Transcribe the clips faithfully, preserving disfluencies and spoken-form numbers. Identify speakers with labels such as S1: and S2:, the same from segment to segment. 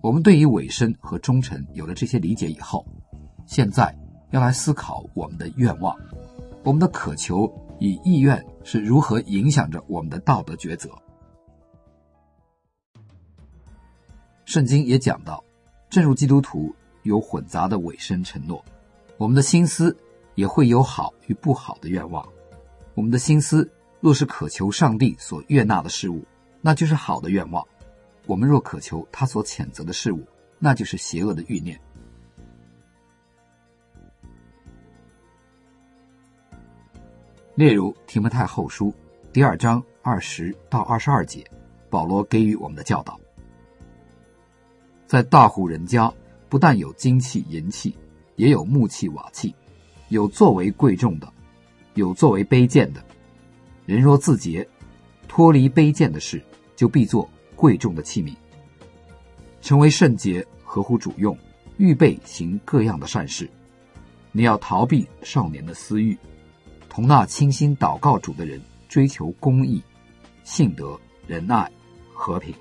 S1: 我们对于委身和忠诚有了这些理解以后，现在要来思考我们的愿望，我们的渴求与意愿是如何影响着我们的道德抉择。圣经也讲到，正如基督徒有混杂的委身承诺，我们的心思也会有好与不好的愿望。我们的心思若是渴求上帝所悦纳的事物，那就是好的愿望；我们若渴求他所谴责的事物，那就是邪恶的欲念。例如提摩太后书第二章二十到二十二节，保罗给予我们的教导：在大户人家，不但有金器银器，也有木器瓦器，有作为贵重的，有作为卑贱的。人若自洁，脱离卑贱的事，就必作贵重的器皿，成为圣洁，合乎主用，预备行各样的善事。你要逃避少年的私欲，同那倾心祷告主的人追求公义、信德、仁爱、和平。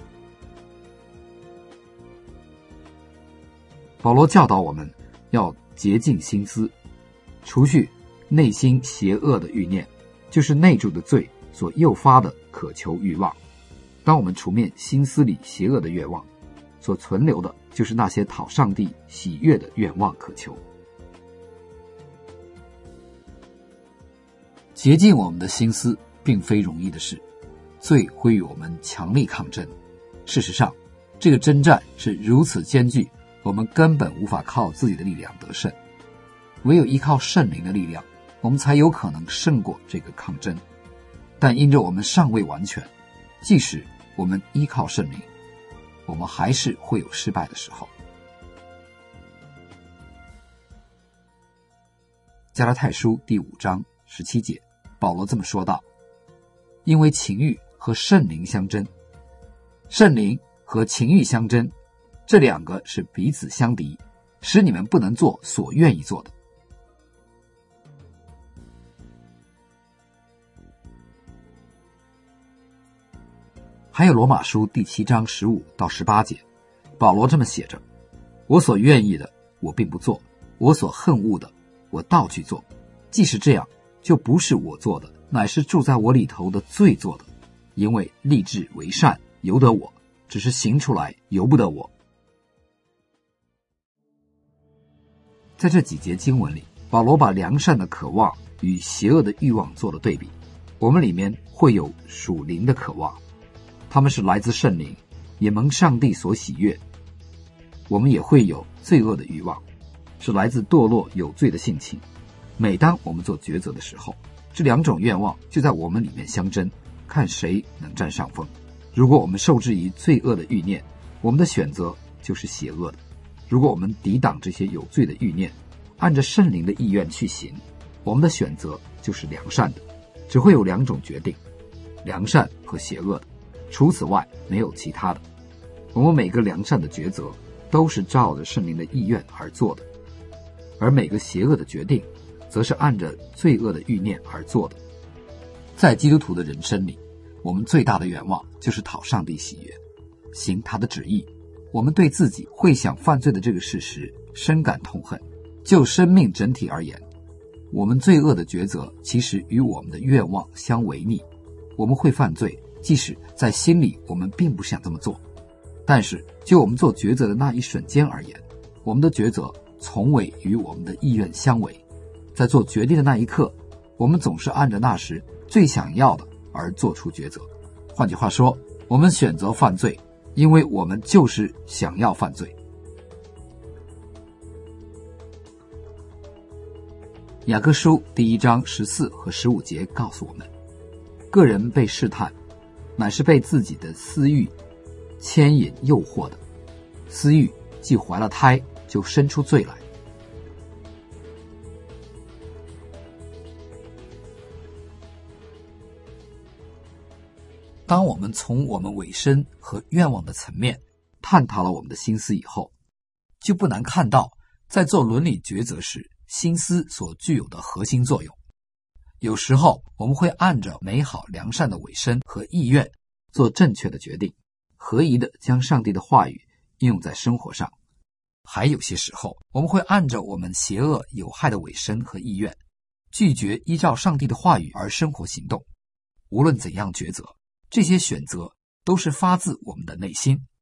S1: 保罗教导我们要洁净心思，除去内心邪恶的欲念，就是内住的罪所诱发的渴求欲望。当我们除灭心思里邪恶的愿望，所存留的就是那些讨上帝喜悦的愿望渴求。洁净我们的心思并非容易的事，罪会与我们强力抗争。事实上，这个征战是如此艰巨，我们根本无法靠自己的力量得胜，唯有依靠圣灵的力量，我们才有可能胜过这个抗争。但因着我们尚未完全，即使我们依靠圣灵，我们还是会有失败的时候。加拉太书第五章十七节，保罗这么说道：因为情欲和圣灵相争，圣灵和情欲相争，这两个是彼此相敌，使你们不能做所愿意做的。还有罗马书第七章十五到十八节，保罗这么写着：我所愿意的我并不做，我所恨恶的我倒去做，既是这样，就不是我做的，乃是住在我里头的罪做的。因为立志为善由得我，只是行出来由不得我。在这几节经文里，保罗把良善的渴望与邪恶的欲望做了对比。我们里面会有属灵的渴望，他们是来自圣灵，也蒙上帝所喜悦。我们也会有罪恶的欲望，是来自堕落有罪的性情。每当我们做抉择的时候，这两种愿望就在我们里面相争，看谁能占上风。如果我们受制于罪恶的欲念，我们的选择就是邪恶的；如果我们抵挡这些有罪的欲念，按着圣灵的意愿去行，我们的选择就是良善的。只会有两种决定，良善和邪恶的，除此外没有其他的。我们每个良善的抉择都是照着圣灵的意愿而做的，而每个邪恶的决定则是按着罪恶的欲念而做的。在基督徒的人生里，我们最大的愿望就是讨上帝喜悦，行他的旨意。我们对自己会想犯罪的这个事实深感痛恨。就生命整体而言，我们罪恶的抉择其实与我们的愿望相违逆。我们会犯罪，即使在心里我们并不想这么做，但是就我们做抉择的那一瞬间而言，我们的抉择从未与我们的意愿相违。在做决定的那一刻，我们总是按着那时最想要的而做出抉择。换句话说，我们选择犯罪，因为我们就是想要犯罪。雅各书第一章十四和十五节告诉我们，个人被试探，乃是被自己的私欲牵引诱惑的，私欲既怀了胎，就生出罪来。当我们从我们委身和愿望的层面探讨了我们的心思以后，就不难看到，在做伦理抉择时，心思所具有的核心作用。有时候我们会按着美好良善的委身和意愿做正确的决定，合宜的将上帝的话语应用在生活上。还有些时候，我们会按照我们邪恶有害的尾声和意愿，拒绝依照上帝的话语而生活行动。无论怎样抉择，这些选择都是发自我们的内心。